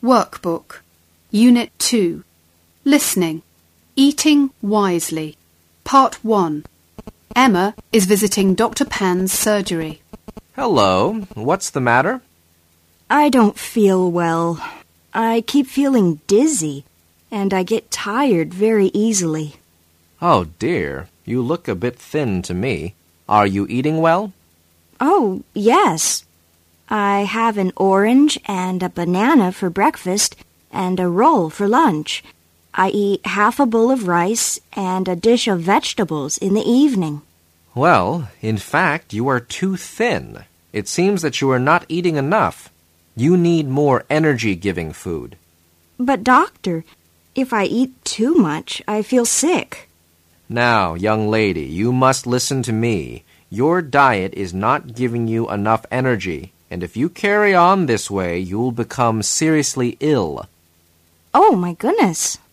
Workbook, Unit 2, Listening, Eating Wisely, Part 1. Emma is visiting Dr. Pan's surgery. Hello, what's the matter? I don't feel well. I keep feeling dizzy, and I get tired very easily. Oh dear, you look a bit thin to me. Are you eating well? Oh, yes. I have an orange and a banana for breakfast and a roll for lunch. I eat half a bowl of rice and a dish of vegetables in the evening. Well, in fact, you are too thin. It seems that you are not eating enough. You need more energy-giving food. But, doctor, if I eat too much, I feel sick. Now, young lady, you must listen to me. Your diet is not giving you enough energy, and if you carry on this way, you'll become seriously ill. Oh, my goodness.